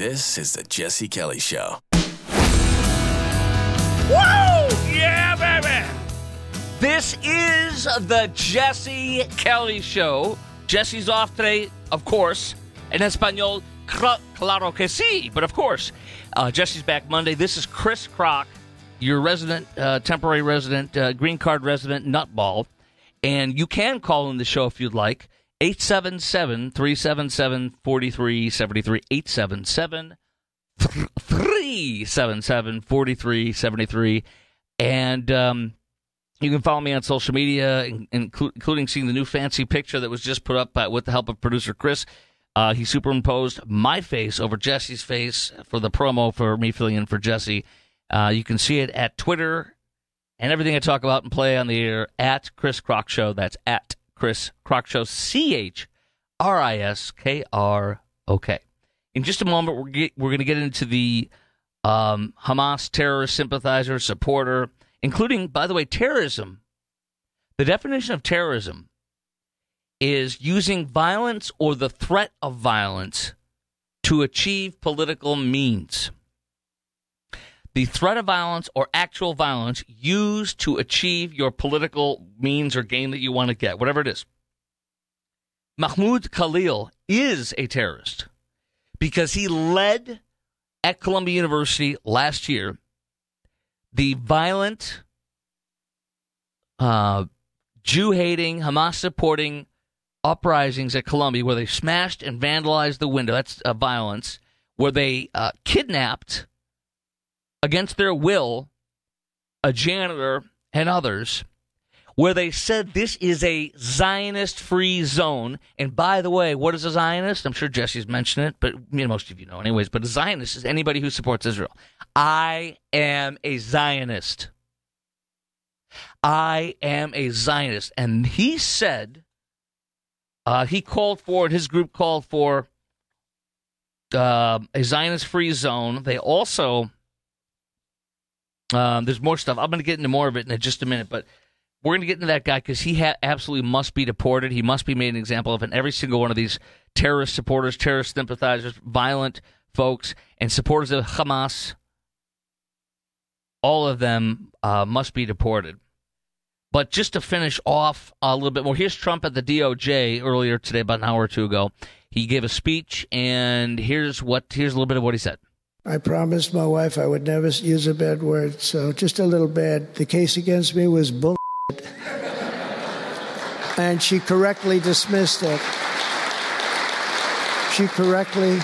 This is the Jesse Kelly Show. Woo! Yeah, baby! This is the Jesse Kelly Show. Jesse's off today, of course. En español, claro que sí. But of course, Jesse's back Monday. This is Chris Crock, your resident, temporary resident, green card resident nutball. And you can call in the show if you'd like. 877-377-4373. 877-377-4373. And you can follow me on social media, including seeing the new fancy picture that was just put up with the help of producer Chris. He superimposed my face over Jesse's face for the promo for me filling in for Jesse. You can see it at Twitter and everything I talk about and play on the air at Chris Crock Show. That's at Chris Crock Show, CHRISKROK. In just a moment, we're going to get into the Hamas terrorist sympathizer, supporter, including, by the way, terrorism. The definition of terrorism is using violence or the threat of violence to achieve political means. The threat of violence or actual violence used to achieve your political means or gain that you want to get, whatever it is. Mahmoud Khalil is a terrorist because he led at Columbia University last year the violent, Jew-hating, Hamas-supporting uprisings at Columbia where they smashed and vandalized the window. That's violence. Where they kidnapped, against their will, a janitor and others, where they said this is a Zionist-free zone. And by the way, what is a Zionist? I'm sure Jesse's mentioned it, but most of you know anyways. But a Zionist is anybody who supports Israel. I am a Zionist. I am a Zionist. And he said, his group called for a Zionist-free zone. They also... there's more stuff. I'm going to get into more of it in just a minute, but we're going to get into that guy because he absolutely must be deported. He must be made an example of in every single one of these terrorist supporters, terrorist sympathizers, violent folks, and supporters of Hamas. All of them must be deported. But just to finish off a little bit more, here's Trump at the DOJ earlier today, about an hour or two ago. He gave a speech, and here's a little bit of what he said. I promised my wife I would never use a bad word, so just a little bad. The case against me was bullshit. And she correctly dismissed it. She correctly.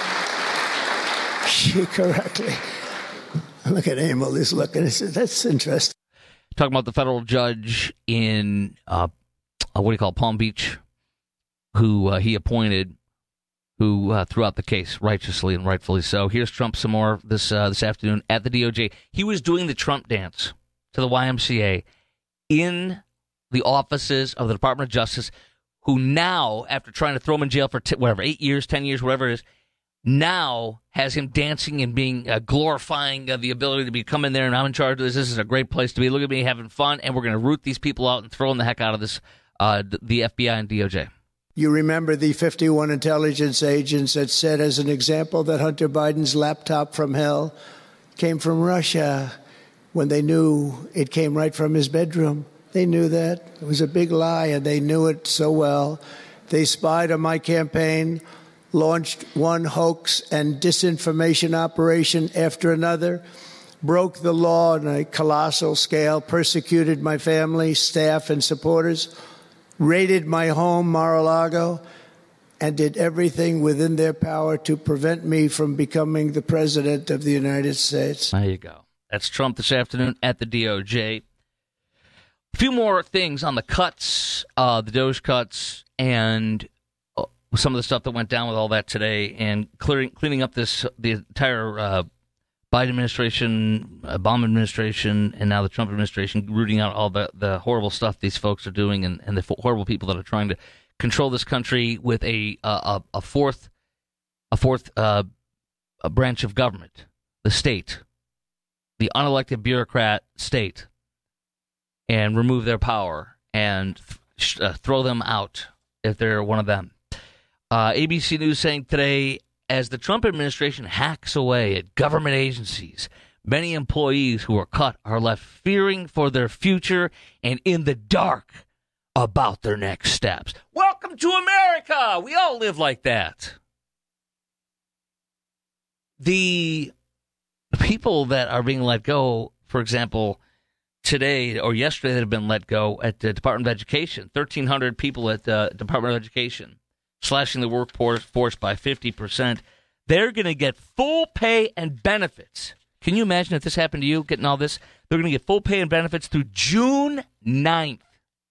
Look at Emil, he's looking. He said, that's interesting. Talking about the federal judge in, Palm Beach, who he appointed, who threw out the case righteously and rightfully so. Here's Trump some more this afternoon at the DOJ. He was doing the Trump dance to the YMCA in the offices of the Department of Justice, who now, after trying to throw him in jail for 8 years, 10 years, whatever it is, now has him dancing and being glorifying the ability to come in there and I'm in charge of this. This is a great place to be. Look at me having fun, and we're going to root these people out and throw them the heck out of this, the FBI and DOJ. You remember the 51 intelligence agents that said, as an example, that Hunter Biden's laptop from hell came from Russia when they knew it came right from his bedroom. They knew that. It was a big lie, and they knew it so well. They spied on my campaign, launched one hoax and disinformation operation after another, broke the law on a colossal scale, persecuted my family, staff, and supporters, raided my home, Mar-a-Lago, and did everything within their power to prevent me from becoming the president of the United States. There you go. That's Trump this afternoon at the DOJ. A few more things on the cuts, the DOJ cuts, and some of the stuff that went down with all that today, and cleaning up the entire Biden administration, Obama administration, and now the Trump administration, rooting out all the horrible stuff these folks are doing, and the horrible people that are trying to control this country with a fourth branch of government, the state, the unelected bureaucrat state, and remove their power and throw them out if they're one of them. ABC News saying today as the Trump administration hacks away at government agencies, many employees who are cut are left fearing for their future and in the dark about their next steps. Welcome to America! We all live like that. The people that are being let go, for example, today or yesterday that have been let go at the Department of Education, 1,300 people at the Department of Education, slashing the workforce by 50%. They're going to get full pay and benefits. Can you imagine if this happened to you, getting all this? They're going to get full pay and benefits through June 9th.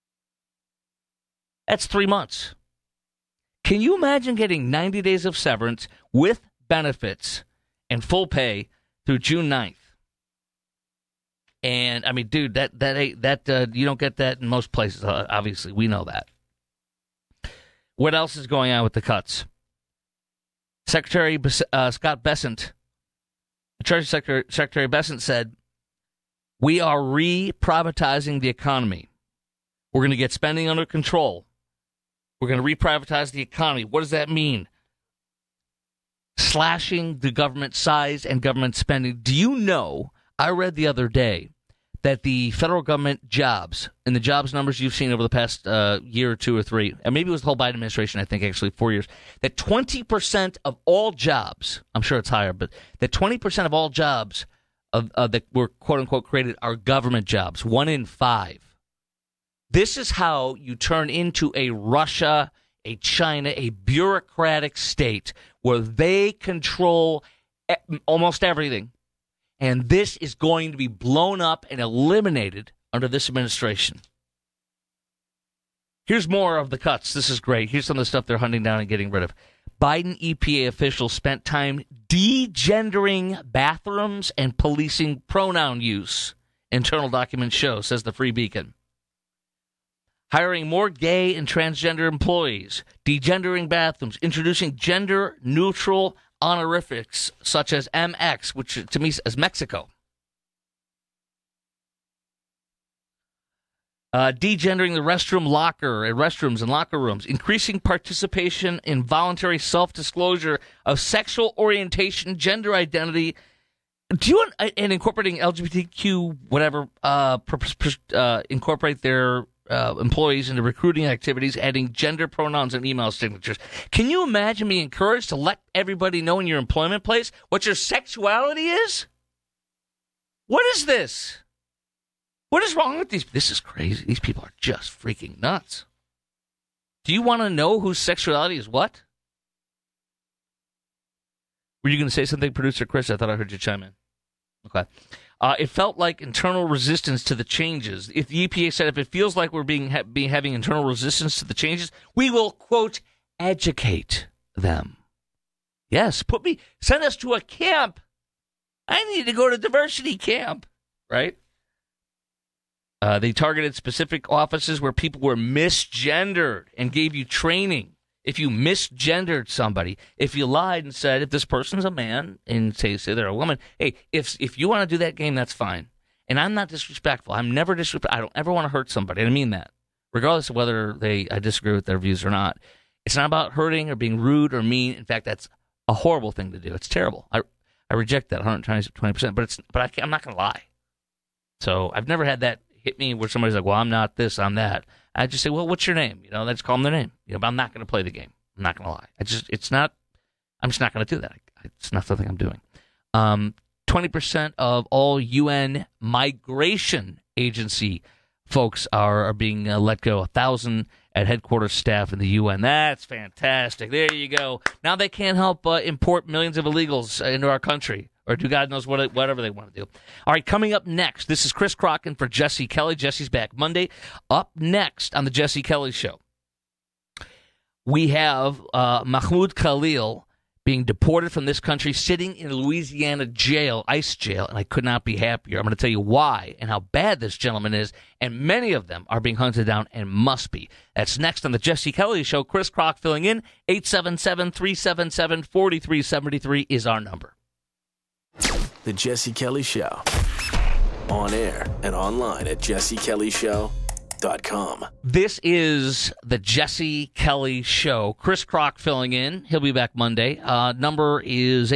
That's 3 months. Can you imagine getting 90 days of severance with benefits and full pay through June 9th? And, I mean, dude, that you don't get that in most places, obviously. We know that. What else is going on with the cuts? Secretary Scott Bessent, Treasury Secretary Bessent said, we are re-privatizing the economy. We're going to get spending under control. We're going to re-privatize the economy. What does that mean? Slashing the government size and government spending. Do you know, I read the other day that the federal government jobs, and the jobs numbers you've seen over the past year or two or three, and maybe it was the whole Biden administration, I think actually 4 years, that 20% of all jobs, I'm sure it's higher, but that 20% of all jobs that were quote-unquote created are government jobs, 1 in 5. This is how you turn into a Russia, a China, a bureaucratic state where they control almost everything. And this is going to be blown up and eliminated under this administration. Here's more of the cuts. This is great. Here's some of the stuff they're hunting down and getting rid of. Biden EPA officials spent time degendering bathrooms and policing pronoun use, internal documents show, says the Free Beacon. Hiring more gay and transgender employees, degendering bathrooms, introducing gender-neutral honorifics such as MX, which to me is Mexico. Degendering the restrooms and locker rooms, increasing participation in voluntary self-disclosure of sexual orientation, gender identity, and incorporating LGBTQ whatever, incorporate their employees into recruiting activities, adding gender pronouns and email signatures. Can you imagine being encouraged to let everybody know in your employment place what your sexuality is? What is this? What is wrong with these? This is crazy. These people are just freaking nuts. Do you want to know whose sexuality is what? Were you going to say something, Producer Chris? I thought I heard you chime in. Okay. It felt like internal resistance to the changes. If the EPA said if it feels like we're having internal resistance to the changes, we will, quote, educate them. Yes, send us to a camp. I need to go to diversity camp, right? They targeted specific offices where people were misgendered and gave you training. If you misgendered somebody, if you lied and said if this person's a man and say they're a woman, hey, if you want to do that game, that's fine. And I'm not disrespectful. I'm never disrespectful. I don't ever want to hurt somebody. I mean that, regardless of whether I disagree with their views or not. It's not about hurting or being rude or mean. In fact, that's a horrible thing to do. It's terrible. I reject that 120%. But I'm not going to lie. So I've never had that hit me where somebody's like, well, I'm not this, I'm that. I just say, well, what's your name? I just call them their name. But I'm not going to play the game. I'm not going to lie. I'm just not going to do that. It's not something I'm doing. 20% of all UN migration agency folks are being let go. 1,000 at headquarters staff in the UN. That's fantastic. There you go. Now they can't help import millions of illegals into our country, or do God knows whatever they want to do. All right, coming up next, this is Chris Crocken for Jesse Kelly. Jesse's back Monday. Up next on the Jesse Kelly Show, we have Mahmoud Khalil being deported from this country, sitting in Louisiana jail, ICE jail, and I could not be happier. I'm going to tell you why and how bad this gentleman is, and many of them are being hunted down and must be. That's next on the Jesse Kelly Show. Chris Crock filling in. 877-377-4373 is our number. The Jesse Kelly Show. On air and online at jessekellyshow.com. JesseKellyShow.com. This is the Jesse Kelly Show. Chris Crock filling in. He'll be back Monday. Number is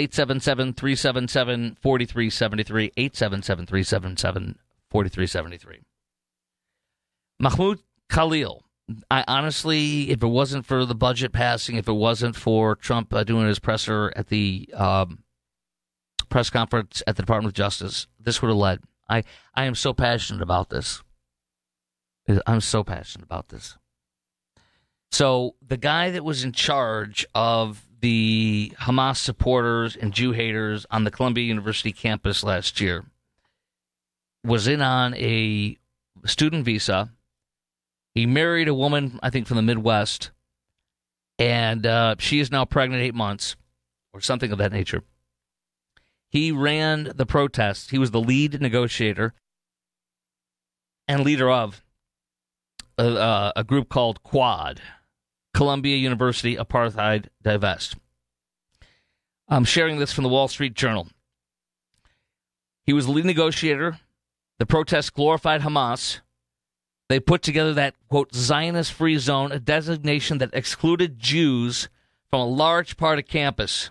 877-377-4373. 877-377-4373. Mahmoud Khalil. I honestly, if it wasn't for the budget passing, if it wasn't for Trump doing his presser at the press conference at the Department of Justice, this would have led. I am so passionate about this. I'm so passionate about this. So the guy that was in charge of the Hamas supporters and Jew haters on the Columbia University campus last year was in on a student visa. He married a woman, I think, from the Midwest, and she is now pregnant 8 months, or something of that nature. He ran the protests. He was the lead negotiator and leader of a group called Quad, Columbia University Apartheid Divest. I'm sharing this from the Wall Street Journal. He was the lead negotiator. The protests glorified Hamas. They put together that, quote, Zionist-free zone, a designation that excluded Jews from a large part of campus.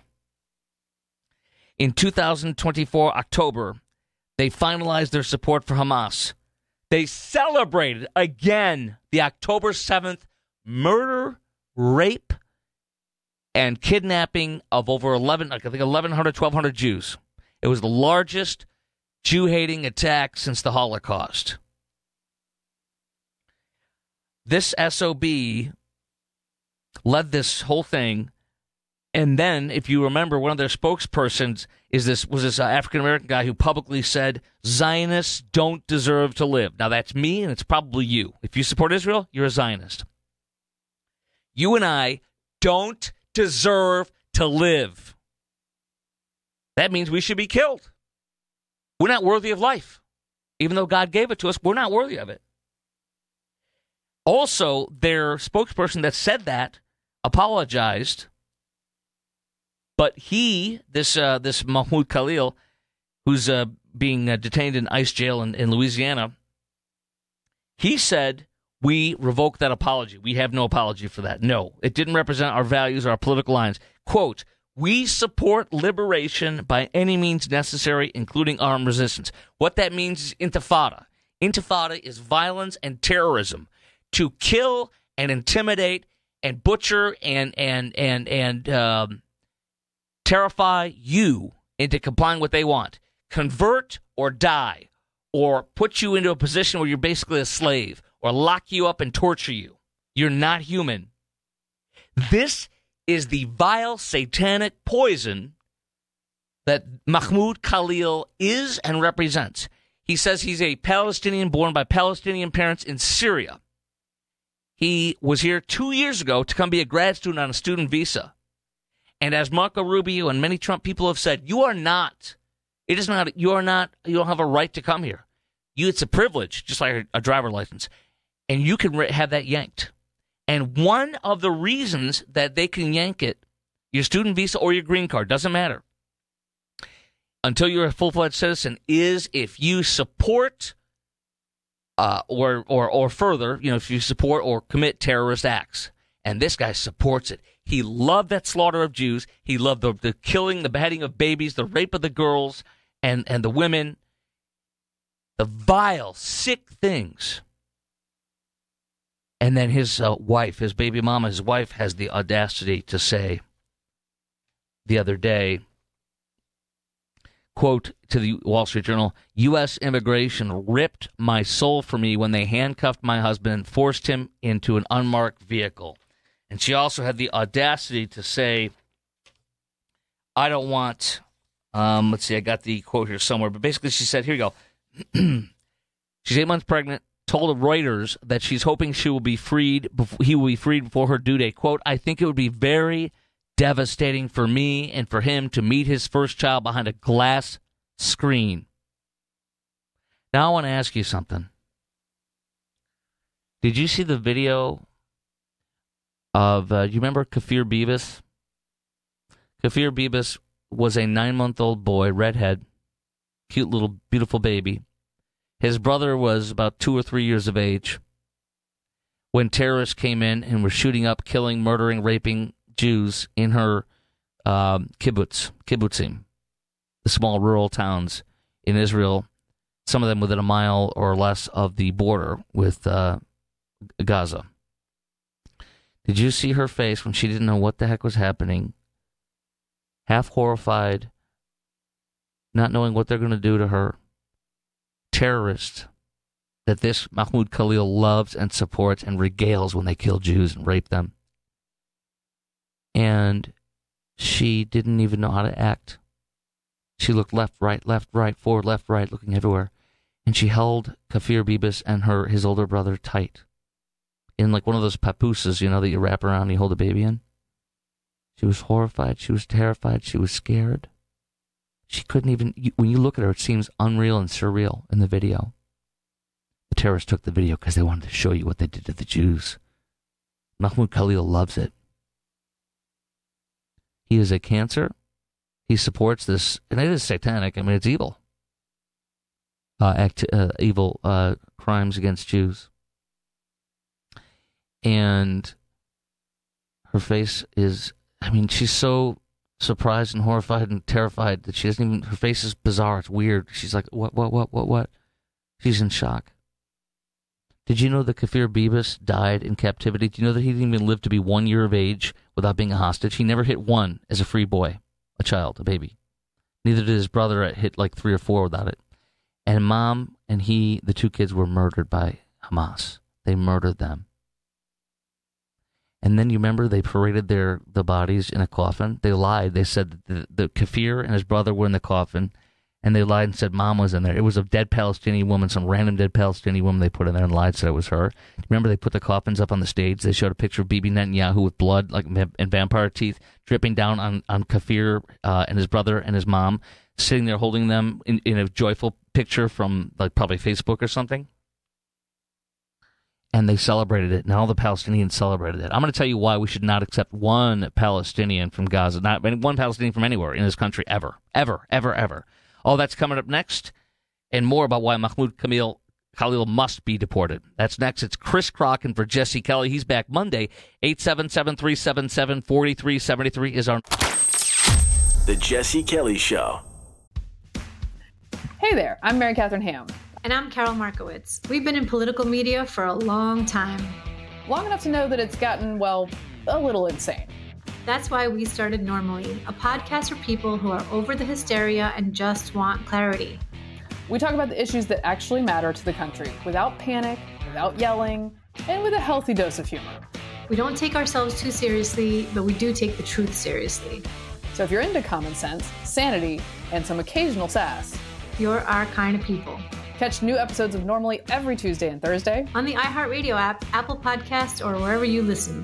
In 2024, October, they finalized their support for Hamas. They celebrated, again, the October 7th murder, rape, and kidnapping of over 1,200 Jews. It was the largest Jew-hating attack since the Holocaust. This SOB led this whole thing, and then, if you remember, one of their spokespersons was this African-American guy who publicly said, Zionists don't deserve to live. Now, that's me, and it's probably you. If you support Israel, you're a Zionist. You and I don't deserve to live. That means we should be killed. We're not worthy of life. Even though God gave it to us, we're not worthy of it. Also, their spokesperson that said that apologized, but this Mahmoud Khalil, who's being detained in ICE jail in Louisiana, he said, we revoke that apology. We have no apology for that. No, it didn't represent our values or our political lines. Quote, we support liberation by any means necessary, including armed resistance. What that means is intifada. Intifada is violence and terrorism. To kill and intimidate and butcher and terrify you into complying with what they want. Convert or die, or put you into a position where you're basically a slave, or lock you up and torture you. You're not human. This is the vile satanic poison that Mahmoud Khalil is and represents. He says he's a Palestinian born by Palestinian parents in Syria. He was here 2 years ago to come be a grad student on a student visa. And as Marco Rubio and many Trump people have said, you don't have a right to come here. It's a privilege, just like a driver license. And you can have that yanked. And one of the reasons that they can yank it, your student visa or your green card, doesn't matter, until you're a full-fledged citizen, is if you support or further, if you support or commit terrorist acts. And this guy supports it. He loved that slaughter of Jews. He loved the killing, the beheading of babies, the rape of the girls and the women, the vile, sick things. And then his wife, his baby mama, his wife has the audacity to say the other day, quote to the Wall Street Journal, U.S. immigration ripped my soul from me when they handcuffed my husband and forced him into an unmarked vehicle. And she also had the audacity to say, I don't want, let's see, I got the quote here somewhere, but basically she said, here you go. She's 8 months pregnant, told Reuters that she's hoping he will be freed before her due date. Quote, I think it would be very devastating for me and for him to meet his first child behind a glass screen. Now I want to ask you something. Did you see the video of, you remember Kafir Beavis? Kafir Beavis was a 9-month-old boy, redhead, cute little beautiful baby. His brother was about 2 or 3 years of age. when terrorists came in and were shooting up, killing, murdering, raping Jews in her kibbutzim, the small rural towns in Israel, some of them within a mile or less of the border with Gaza. Did you see her face when she didn't know what the heck was happening? Half horrified, not knowing what they're going to do to her. Terrorist that this Mahmoud Khalil loves and supports and regales when they kill Jews and rape them. And she didn't even know how to act. She looked left, right, forward, left, right, looking everywhere. And she held Kfir Bibas and his older brother tight. In like one of those papooses, that you wrap around and you hold a baby in. She was horrified. She was terrified. She was scared. She couldn't even... When you look at her, it seems unreal and surreal in the video. The terrorists took the video because they wanted to show you what they did to the Jews. Mahmoud Khalil loves it. He is a cancer. He supports this, and it is satanic. I mean, it's evil. Evil crimes against Jews. And her face is, she's so surprised and horrified and terrified that she doesn't even, her face is bizarre. It's weird. She's like, what? She's in shock. Did you know that Kfir Bibas died in captivity? Do you know that he didn't even live to be 1 year of age without being a hostage? He never hit one as a free boy, a child, a baby. Neither did his brother hit like 3 or 4 without it. And mom and he, the 2 kids, were murdered by Hamas. They murdered them. And then you remember they paraded the bodies in a coffin. They lied. They said that the Kfir and his brother were in the coffin, and they lied and said mom was in there. It was a dead Palestinian woman, some random dead Palestinian woman they put in there and lied, said it was her. Remember they put the coffins up on the stage? They showed a picture of Bibi Netanyahu with blood and vampire teeth dripping down on Kfir and his brother and his mom, sitting there holding them in a joyful picture from probably Facebook or something. And they celebrated it, and all the Palestinians celebrated it. I'm going to tell you why we should not accept one Palestinian from Gaza, not one Palestinian from anywhere in this country, ever. All that's coming up next, and more about why Mahmoud Khalil must be deported. That's next. It's Chris Crock, and for Jesse Kelly, he's back Monday. 877-377-4373 is our... The Jesse Kelly Show. Hey there, I'm Mary Catherine Ham. And I'm Carol Markowitz. We've been in political media for a long time. Long enough to know that it's gotten, a little insane. That's why we started Normally, a podcast for people who are over the hysteria and just want clarity. We talk about the issues that actually matter to the country, without panic, without yelling, and with a healthy dose of humor. We don't take ourselves too seriously, but we do take the truth seriously. So if you're into common sense, sanity, and some occasional sass, you're our kind of people. Catch new episodes of Normally every Tuesday and Thursday on the iHeartRadio app, Apple Podcasts, or wherever you listen.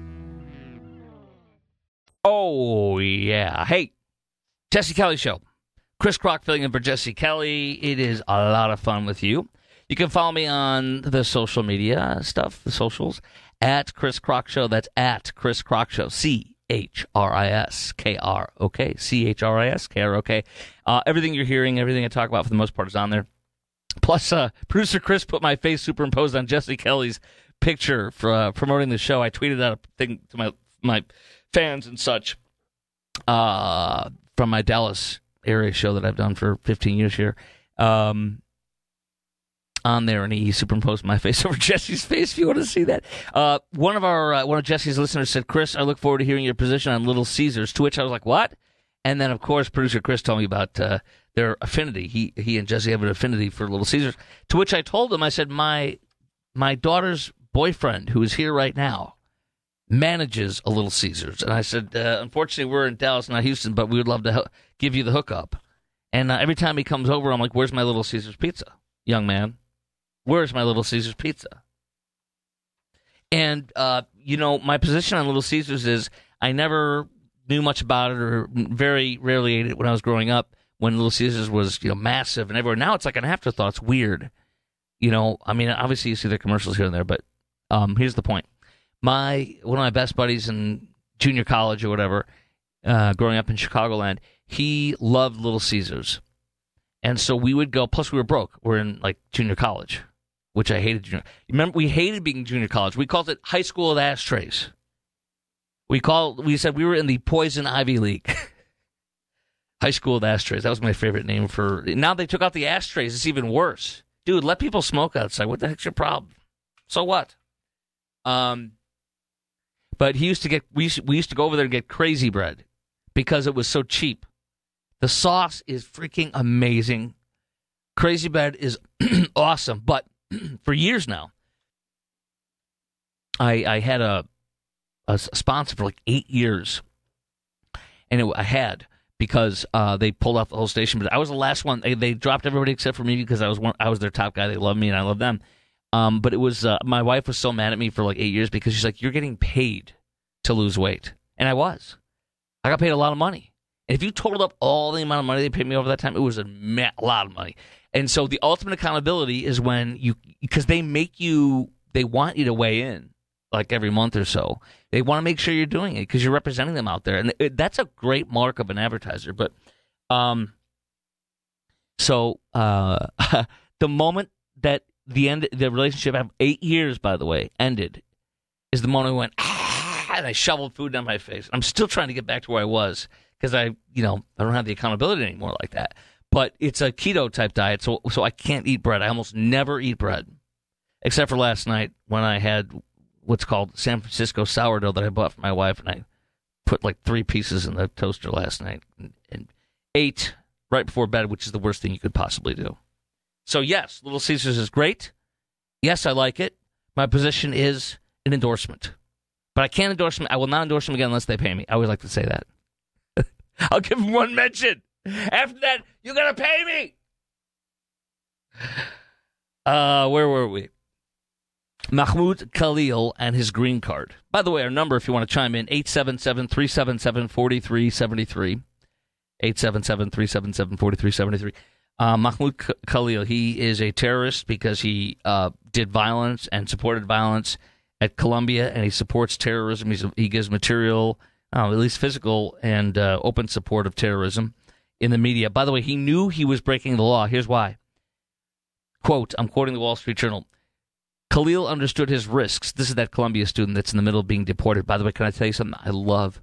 Oh, yeah. Hey, Jesse Kelly Show. Chris Crock filling in for Jesse Kelly. It is a lot of fun with you. You can follow me on the social media stuff, the socials, at Chris Crock Show. That's at Chris Crock Show. CHRISKROK. CHRISKROK. Everything you're hearing, everything I talk about for the most part is on there. Plus, producer Chris put my face superimposed on Jesse Kelly's picture for promoting the show. I tweeted out a thing to my fans and such from my Dallas area show that I've done for 15 years here on there, and he superimposed my face over Jesse's face, if you want to see that. One of Jesse's listeners said, Chris, I look forward to hearing your position on Little Caesars, to which I was like, what? And then, of course, producer Chris told me about their affinity. He and Jesse have an affinity for Little Caesars, to which I told him, I said, my daughter's boyfriend, who is here right now, manages a Little Caesars. And I said, unfortunately, we're in Dallas, not Houston, but we would love to give you the hookup. And every time he comes over, I'm like, where's my Little Caesars pizza, young man? Where's my Little Caesars pizza? And, my position on Little Caesars is I never knew much about it or very rarely ate it when I was growing up, when Little Caesars was, massive and everywhere. Now it's like an afterthought. It's weird. Obviously you see the commercials here and there, but here's the point. One of my best buddies in junior college or whatever, growing up in Chicagoland, he loved Little Caesars. And so we would go, plus we were broke. We're in, junior college. which I hated. Remember, we hated being junior college. We called it high school of ashtrays. We said we were in the Poison Ivy League. High school of ashtrays. That was my favorite name for. Now they took out the ashtrays. It's even worse. Dude, let people smoke outside. What the heck's your problem? So what? But we used to go over there and get Crazy Bread because it was so cheap. The sauce is freaking amazing. Crazy Bread is awesome. But for years now, I had a sponsor for like 8 years, and I had. Because they pulled off the whole station, but I was the last one. They dropped everybody except for me because I was their top guy. They loved me and I loved them. But it was my wife was so mad at me for like 8 years because she's like, "You're getting paid to lose weight," and I was. I got paid a lot of money, and if you totaled up all the amount of money they paid me over that time, it was a lot of money. And so the ultimate accountability is when because they want you to weigh in like every month or so. They want to make sure you're doing it because you're representing them out there. And that's a great mark of an advertiser. But the moment that the relationship, after 8 years, by the way, ended, is the moment I went, and I shoveled food down my face. I'm still trying to get back to where I was because I don't have the accountability anymore like that. But it's a keto type diet, so I can't eat bread. I almost never eat bread, except for last night when I had what's called San Francisco sourdough that I bought for my wife, and I put like 3 pieces in the toaster last night and ate right before bed, which is the worst thing you could possibly do. So yes, Little Caesars is great. Yes, I like it. My position is an endorsement. But I can't endorse them. I will not endorse them again unless they pay me. I always like to say that. I'll give them one mention. After that, you got to pay me. Where were we? Mahmoud Khalil and his green card. By the way, our number, if you want to chime in, 877-377-4373. 877-377-4373. Mahmoud Khalil, he is a terrorist because he did violence and supported violence at Columbia, and he supports terrorism. He gives material, at least physical and open support of terrorism in the media. By the way, he knew he was breaking the law. Here's why. Quote, I'm quoting the Wall Street Journal. Khalil understood his risks. This is that Columbia student that's in the middle of being deported. By the way, can I tell you something? I love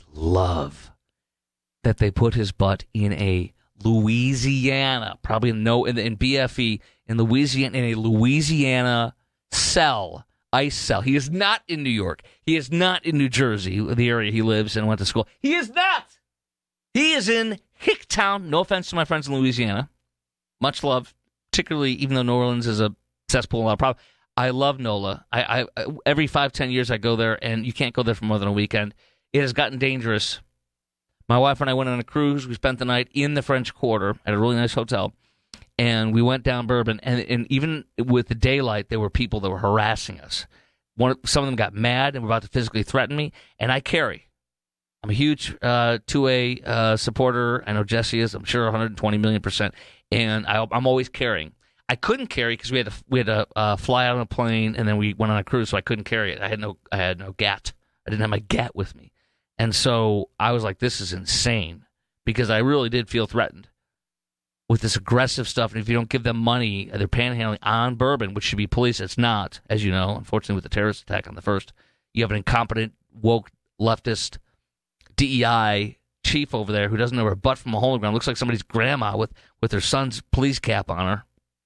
that they put his butt in a Louisiana, probably in BFE, in a Louisiana cell, ICE cell. He is not in New York. He is not in New Jersey, the area he lives and went to school. He is not. He is in Hicktown. No offense to my friends in Louisiana. Much love, particularly even though New Orleans is a cesspool and a lot of problems. I love NOLA. I every 5-10 years I go there, and you can't go there for more than a weekend. It has gotten dangerous. My wife and I went on a cruise. We spent the night in the French Quarter at a really nice hotel, and we went down Bourbon. And even with the daylight, there were people that were harassing us. Some of them got mad and were about to physically threaten me, and I carry. I'm a huge 2A supporter. I know Jesse is. I'm sure 120 million %. And I'm always carrying. I couldn't carry because we had to fly out on a plane, and then we went on a cruise, so I couldn't carry it. I had no GAT. I didn't have my GAT with me, and so I was like, "This is insane," because I really did feel threatened with this aggressive stuff. And if you don't give them money, they're panhandling on Bourbon, which should be police. It's not, as you know. Unfortunately, with the terrorist attack on the 1st, you have an incompetent, woke, leftist DEI chief over there who doesn't know her butt from a hole in the ground. Looks like somebody's grandma with her son's police cap on her.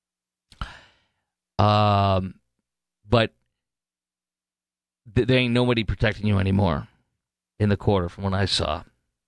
But there ain't nobody protecting you anymore in the quarter from what I saw.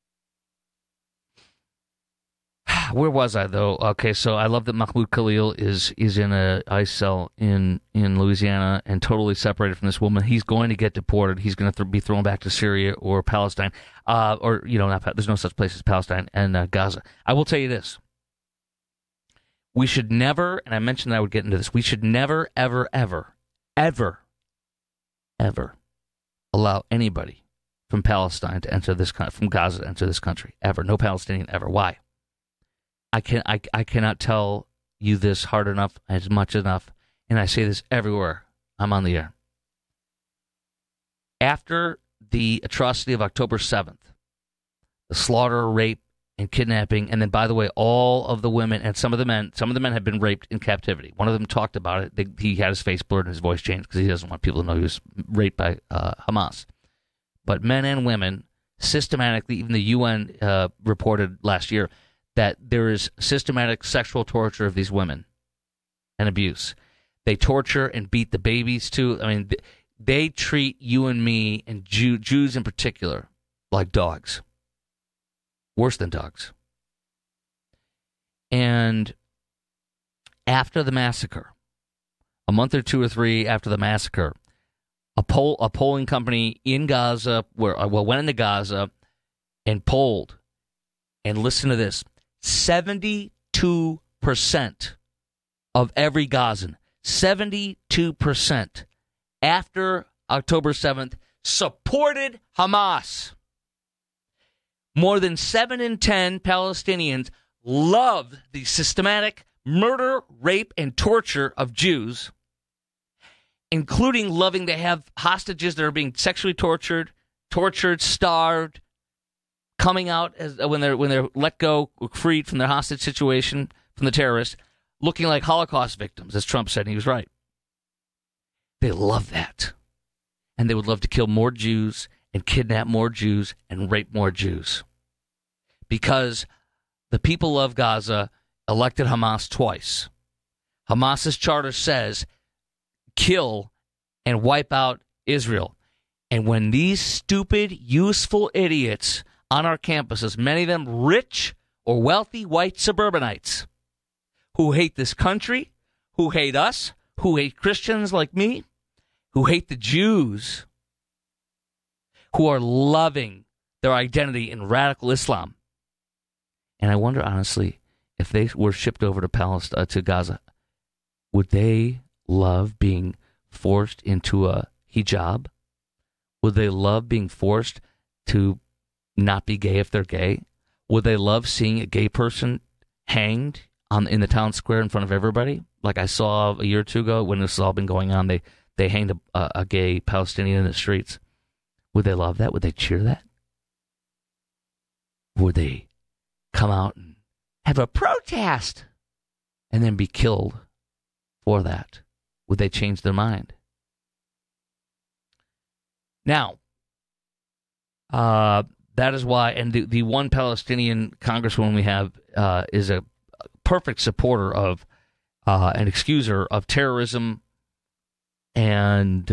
Where was I, though? Okay, so I love that Mahmoud Khalil is in a ICE cell in Louisiana and totally separated from this woman. He's going to get deported. He's going to be thrown back to Syria or Palestine, there's no such place as Palestine and Gaza. I will tell you this. We should never, and I mentioned that I would get into this, we should never, ever, ever, ever, ever allow anybody from Palestine to enter this country, from Gaza to enter this country, ever. No Palestinian ever. Why? I cannot tell you this hard enough, as much enough, and I say this everywhere I'm on the air. After the atrocity of October 7th, the slaughter, rape, and kidnapping. And then, by the way, all of the women and some of the men have been raped in captivity. One of them talked about it. He had his face blurred and his voice changed because he doesn't want people to know he was raped by Hamas. But men and women, systematically, even the UN reported last year that there is systematic sexual torture of these women and abuse. They torture and beat the babies, too. I mean, they treat you and me, and Jews in particular, like dogs. Worse than dogs. And after the massacre, a month or two or three after the massacre, a polling company in Gaza went into Gaza and polled, and listen to this, 72% of every Gazan, 72% after October 7th supported Hamas. More than 7 in 10 Palestinians love the systematic murder, rape, and torture of Jews, including loving to have hostages that are being sexually tortured, starved, coming out as when they're let go, freed from their hostage situation from the terrorists, looking like Holocaust victims, as Trump said, and he was right. They love that. And they would love to kill more Jews and kidnap more Jews and rape more Jews. Because the people of Gaza elected Hamas twice. Hamas's charter says, kill and wipe out Israel. And when these stupid, useful idiots on our campuses, many of them rich or wealthy white suburbanites, who hate this country, who hate us, who hate Christians like me, who hate the Jews, who are loving their identity in radical Islam. And I wonder, honestly, if they were shipped over to Palestine, to Gaza, would they love being forced into a hijab? Would they love being forced to not be gay if they're gay? Would they love seeing a gay person hanged in the town square in front of everybody? Like I saw a year or two ago when this has all been going on, they hanged a gay Palestinian in the streets. Would they love that? Would they cheer that? Would they come out and have a protest and then be killed for that? Would they change their mind? Now, that is why, and the one Palestinian congresswoman we have is a perfect supporter of and excuser of terrorism and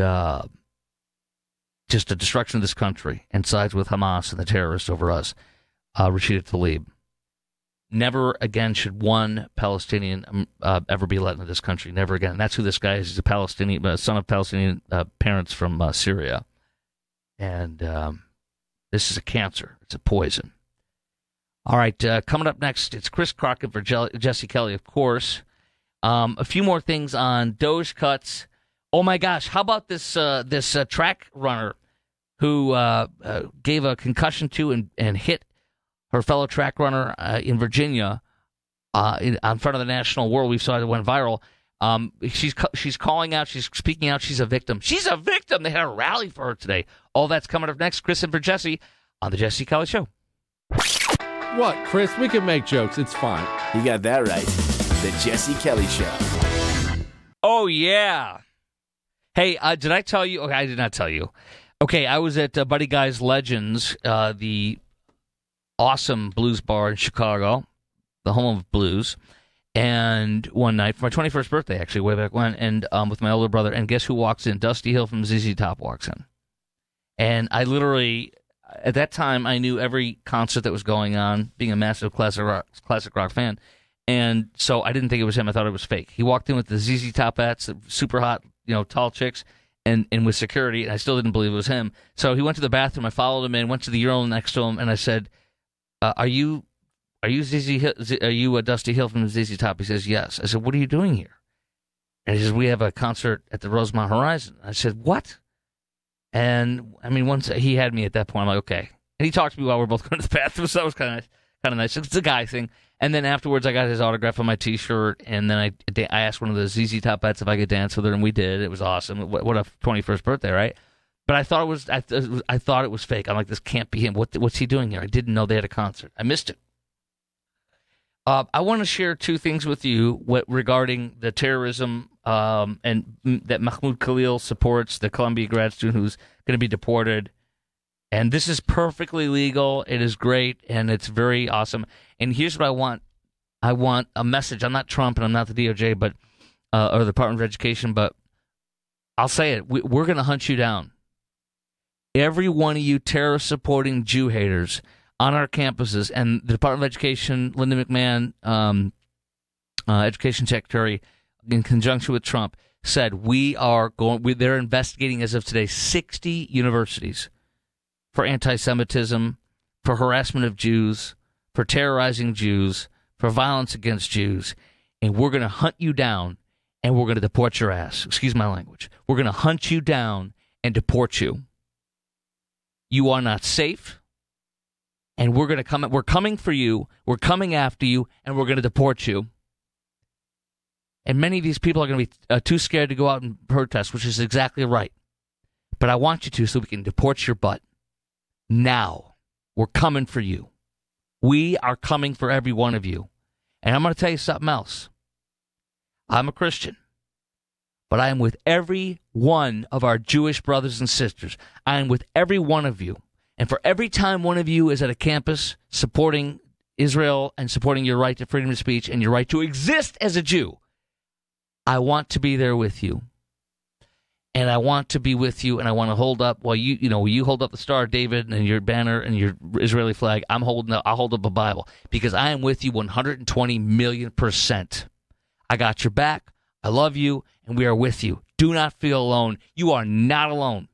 just the destruction of this country, and sides with Hamas and the terrorists over us, Rashida Tlaib. Never again should one Palestinian ever be let into this country. Never again. And that's who this guy is. He's a Palestinian, son of Palestinian parents from Syria. And this is a cancer. It's a poison. All right, coming up next, it's Chris Crockett for Jesse Kelly, of course. A few more things on Doge cuts. Oh, my gosh. How about this track runner who gave a concussion to and hit her fellow track runner in Virginia in front of the national world? We saw it went viral. She's calling out. She's speaking out. She's a victim. She's a victim. They had a rally for her today. All that's coming up next. Chris and for Jesse on the Jesse Kelly Show. What, Chris? We can make jokes. It's fine. You got that right. The Jesse Kelly Show. Oh, yeah. Hey, did I tell you? Okay, I did not tell you. Okay, I was at Buddy Guy's Legends, the awesome blues bar in Chicago, the home of blues, and one night for my 21st birthday, actually, way back when, and with my older brother, and guess who walks in? Dusty Hill from ZZ Top walks in. And I literally, at that time, I knew every concert that was going on, being a massive classic rock fan, and so I didn't think it was him. I thought it was fake. He walked in with the ZZ Top hats, super hot, tall chicks, and with security, and I still didn't believe it was him. So he went to the bathroom. I followed him in, went to the urinal next to him, and I said, "Are you ZZ Hill? Are you Dusty Hill from ZZ Top?" He says, "Yes." I said, "What are you doing here?" And he says, "We have a concert at the Rosemont Horizon." I said, "What?" And I mean, once he had me at that point, I'm like, "Okay." And he talked to me while we were both going to the bathroom, so that was kind of nice. It's a guy thing. And then afterwards, I got his autograph on my T-shirt, and then I asked one of the ZZ Top vets if I could dance with her, and we did. It was awesome. What a 21st birthday, right? But I thought it was fake. I'm like, this can't be him. What's he doing here? I didn't know they had a concert. I missed it. I want to share two things with you regarding the terrorism and that Mahmoud Khalil supports, the Columbia grad student who's going to be deported. And this is perfectly legal. It is great, and it's very awesome. And here's what I want. I want a message. I'm not Trump, and I'm not the DOJ, but or the Department of Education, but I'll say it. We're going to hunt you down. Every one of you terrorist-supporting Jew haters on our campuses, and the Department of Education, Linda McMahon, Education Secretary, in conjunction with Trump, said they're investigating, as of today, 60 universities for anti-Semitism, for harassment of Jews, for terrorizing Jews, for violence against Jews, and we're going to hunt you down, and we're going to deport your ass. Excuse my language. We're going to hunt you down and deport you. You are not safe, and we're going to come. We're coming for you. We're coming after you, and we're going to deport you. And many of these people are going to be too scared to go out and protest, which is exactly right. But I want you to, so we can deport your butt. Now, we're coming for you. We are coming for every one of you. And I'm going to tell you something else. I'm a Christian, but I am with every one of our Jewish brothers and sisters. I am with every one of you. And for every time one of you is at a campus supporting Israel and supporting your right to freedom of speech and your right to exist as a Jew, I want to be there with you. And I want to be with you, and I want to hold up, while you hold up the Star of David and your banner and your Israeli flag, I'll hold up a Bible, because I am with you 120 million%. I got your back. I love you, and we are with you. Do not feel alone. You are not alone.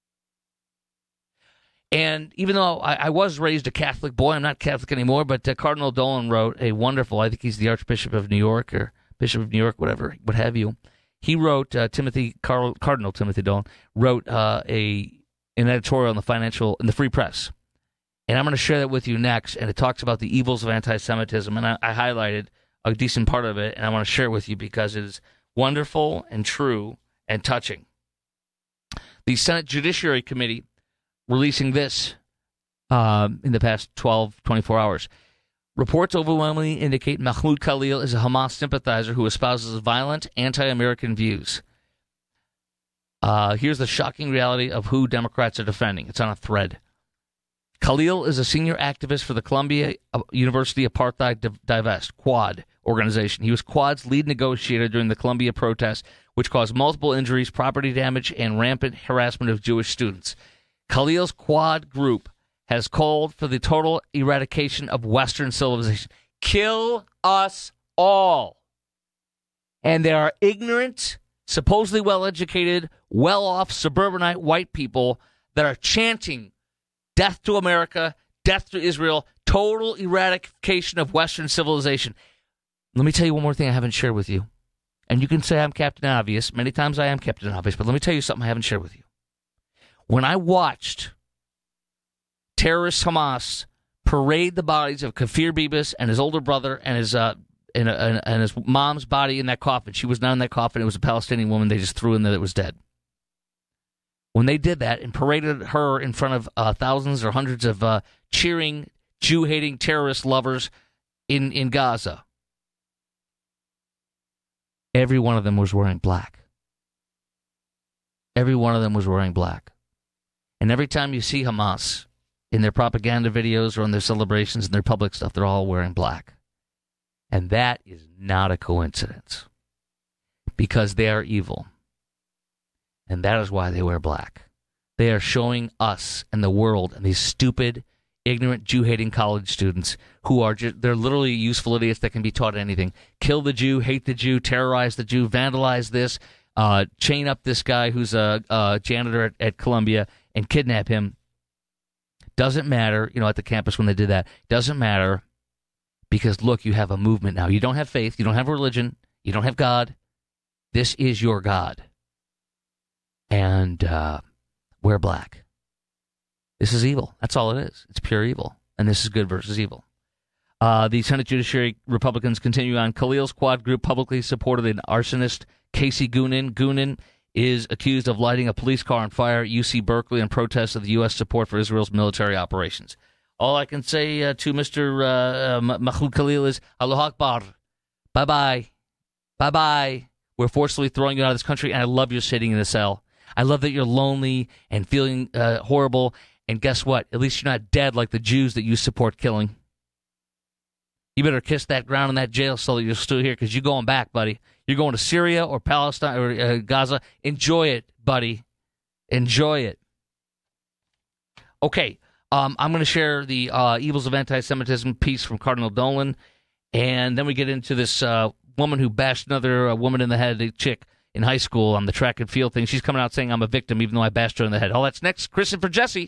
And even though I was raised a Catholic boy, I'm not Catholic anymore, but Cardinal Dolan wrote a wonderful, I think he's the Archbishop of New York, or Bishop of New York, whatever, what have you. He wrote, Cardinal Timothy Dolan, wrote an editorial in the Free Press. And I'm going to share that with you next, and it talks about the evils of anti-Semitism, and I highlighted a decent part of it, and I want to share it with you because it is wonderful and true and touching. The Senate Judiciary Committee releasing this in the past 24 hours. Reports overwhelmingly indicate Mahmoud Khalil is a Hamas sympathizer who espouses violent, anti-American views. Here's the shocking reality of who Democrats are defending. It's on a thread. Khalil is a senior activist for the Columbia University Apartheid Divest, Quad, organization. He was Quad's lead negotiator during the Columbia protests, which caused multiple injuries, property damage, and rampant harassment of Jewish students. Khalil's Quad group has called for the total eradication of Western civilization. Kill us all. And there are ignorant, supposedly well-educated, well-off suburbanite white people that are chanting death to America, death to Israel, total eradication of Western civilization. Let me tell you one more thing I haven't shared with you. And you can say I'm Captain Obvious. Many times I am Captain Obvious, but let me tell you something I haven't shared with you. When I watched terrorist Hamas parade the bodies of Kafir Bibas and his older brother and his mom's body in that coffin. She was not in that coffin. It was a Palestinian woman they just threw in there that was dead. When they did that and paraded her in front of thousands or hundreds of cheering, Jew-hating terrorist lovers in Gaza, every one of them was wearing black. Every one of them was wearing black. And every time you see Hamas in their propaganda videos or in their celebrations and their public stuff, they're all wearing black. And that is not a coincidence, because they are evil. And that is why they wear black. They are showing us and the world and these stupid, ignorant, Jew-hating college students who are they're literally useful idiots that can be taught anything. Kill the Jew, hate the Jew, terrorize the Jew, vandalize this, chain up this guy who's a janitor at Columbia and kidnap him. Doesn't matter, at the campus when they did that. Doesn't matter, because, look, you have a movement now. You don't have faith. You don't have religion. You don't have God. This is your God. And wear black. This is evil. That's all it is. It's pure evil. And this is good versus evil. The Senate Judiciary Republicans continue on. Khalil's Quad group publicly supported an arsonist, Casey Goonan. Goonan is accused of lighting a police car on fire at UC Berkeley in protest of the U.S. support for Israel's military operations. All I can say to Mr. Mahmoud Khalil is, Aloha Akbar. Bye-bye. Bye-bye. We're forcibly throwing you out of this country, and I love you sitting in the cell. I love that you're lonely and feeling horrible, and guess what? At least you're not dead like the Jews that you support killing. You better kiss that ground in that jail cell that you're still here, because you're going back, buddy. You're going to Syria or Palestine or Gaza. Enjoy it, buddy. Enjoy it. Okay, I'm going to share the Evils of Anti-Semitism piece from Cardinal Dolan, and then we get into this woman who bashed another woman in the head, a chick in high school on the track and field thing. She's coming out saying I'm a victim even though I bashed her in the head. All that's next. Chris and for Jesse.